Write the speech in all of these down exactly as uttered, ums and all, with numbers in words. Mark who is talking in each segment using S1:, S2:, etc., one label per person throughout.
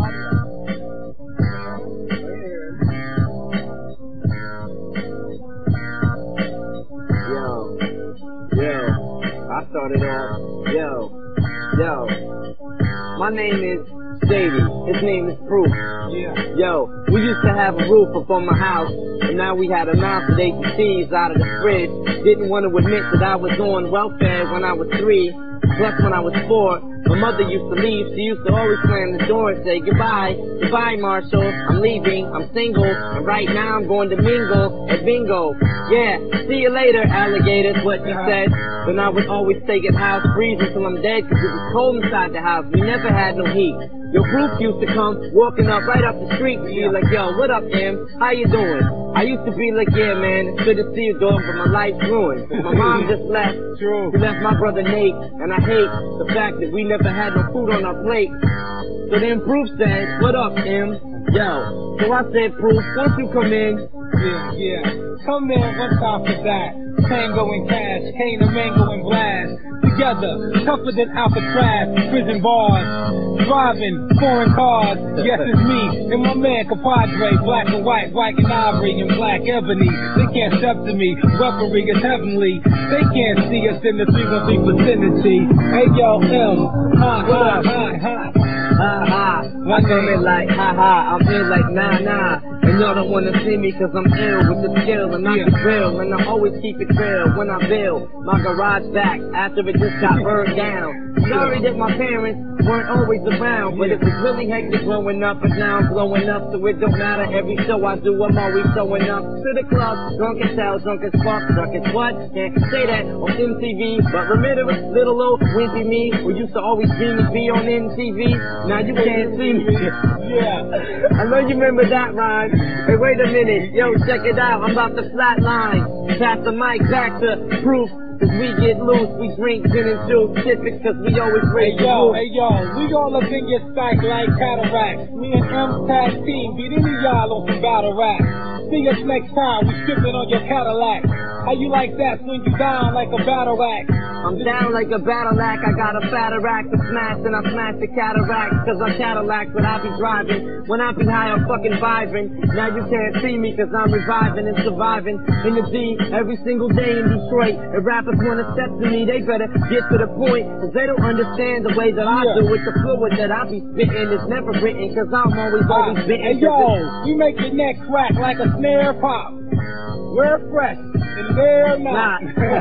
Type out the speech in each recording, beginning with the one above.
S1: Yo, yo, I started off, yo, yo, my name is Shady, his name is Proof.
S2: Yeah.
S1: Yo, we used to have a roof up on my house, and now we had a mouth that ate the cheese out of the fridge. Didn't want to admit that I was on welfare when I was three. Plus when I was four, my mother used to leave. She used to always slam the door and say, goodbye, goodbye Marshall, I'm leaving, I'm single, and right now I'm going to mingle at bingo. Yeah, see you later alligators, what she said. Then I would always stay at house freezing till I'm dead, cause it was cold inside the house, we never had no heat. Your Proof used to come walking up right up the street and be like, yo, what up, Em? How you doing? I used to be like, yeah, man, it's good to see you, dog, but my life's ruined. My mom just left.
S2: True.
S1: She left my brother Nate, and I hate the fact that we never had no food on our plate. So then Proof said, what up, Em? Yo. So I said, Proof, won't you come in?
S2: Yeah, yeah. Come in, one time for that. Tango and Cash, Cane and Mango and Blast. Together, tougher than Alcatraz, prison bars. Driving foreign cars, yes it's me and my man compadre, black and white, white and ivory and black ebony. They can't step to me, weaponry is heavenly. They can't see us in the three one three vicinity. Hey yo, M, ha ha ha ha
S1: ha ha. I come in like ha ha, I'm ill like nah nah. And y'all don't wanna see me cause I'm ill with the skill and I can drill. And I always keep it real when I build my garage back after it just got burned down. Sorry that my parents weren't always around, but it was really hectic growing up, but now I'm blowing up, so it don't matter. Every show I do, I'm always showing up to the club, drunk as hell, drunk as fuck, drunk as what? Can't say that on M T V, but remember little old wimpy me, who used to always dream to be on M T V? Now you can't see me.
S2: Yeah.
S1: I know you remember that rhyme. Hey, wait a minute, yo, check it out, I'm about to flatline. Pass the mic back to Proof. Cause we get loose, we drink gin and juice, typic cause we always
S2: Hey
S1: break
S2: yo,
S1: the
S2: hey yo, we all up in your sight like cataracts. Me and M's tag team beat any y'all on some battle rap. See us next time, we stripping on your Cadillac. How you like that, swing you down like a battle axe?
S1: I'm down like a battle act, I got a fatter rack to smash and I smash the cataracts. Cause I'm Cadillac, but I be driving. When I be high, I'm fucking vibing. Now you can't see me cause I'm reviving and surviving in the D every single day in Detroit. If rappers wanna step to me, they better get to the point, cause they don't understand the way that I
S2: Yeah.
S1: do it. The fluid that I be spitting is never written, cause I'm always always
S2: Hey
S1: bitten.
S2: yo, you make your neck crack like a snare pop. We're fresh, and they're not.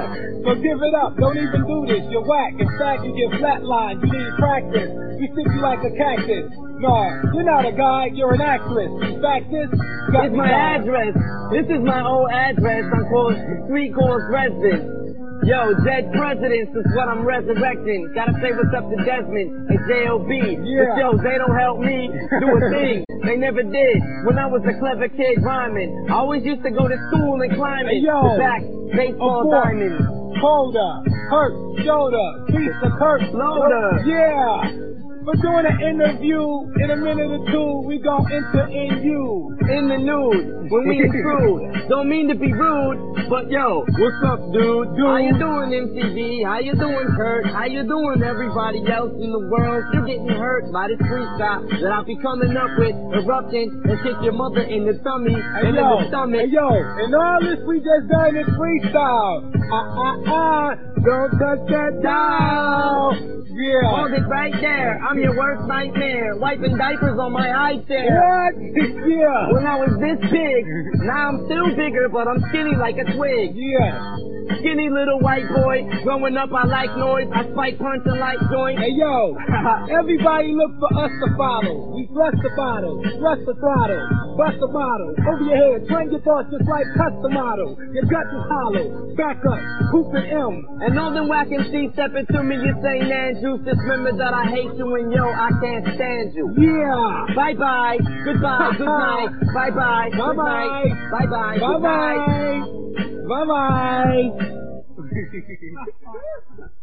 S2: So give it up, don't even do this, you're whack. In fact, you get flatlined, you need practice. We stick you like a cactus. No, you're not a guy, you're an actress. In fact, this got
S1: It's
S2: me
S1: my
S2: down.
S1: address. This is my old address. I'm called Three Course Residence. Yo, dead presidents is what I'm resurrecting. Gotta say what's up to Desmond and J O B.
S2: Yeah.
S1: But yo, they don't help me do a thing. They never did. When I was a clever kid rhyming, I always used to go to school and climb it.
S2: Hey, yo.
S1: The back, baseball
S2: Abort.
S1: diamonds.
S2: Holder, hurt, shoulder, piece of curse,
S1: Loader.
S2: Yeah. We're doing an interview in a minute or two. We gon' enter in you.
S1: In the nude, when we intrude. Don't mean to be rude, but yo, what's up, dude?
S2: Dude.
S1: How you doing, M T V? How you doing, Kurt? How you doing, everybody else in the world? You're getting hurt by this freestyle that I'll be coming up with, erupting and kick your mother in the tummy
S2: Hey
S1: and
S2: yo,
S1: in the stomach.
S2: hey yo, and all this we just done is freestyle. Ah ah ah, don't touch that dial. Yeah.
S1: Hold it right there. I'm your worst nightmare. Wiping diapers on my high chair.
S2: What? Yeah.
S1: When I was this big, now I'm still bigger, but I'm skinny like a twig.
S2: Yeah.
S1: Skinny little white boy. Growing up, I like noise. I spike punching like joints.
S2: Hey yo, everybody look for us to follow. We flush the bottle, thrust the throttle, bust the bottle. Over your head, train your thoughts just like custom model. Your gut is hollow. Back up, hoop and M.
S1: And all them whack M Cs stepping to me, you say nan juice. Just remember that I hate you and yo, I can't stand you.
S2: Yeah.
S1: Bye bye, goodbye, good night. Bye bye, good
S2: Bye-bye.
S1: night. Bye bye,
S2: Bye
S1: good night.
S2: bye. Bye bye.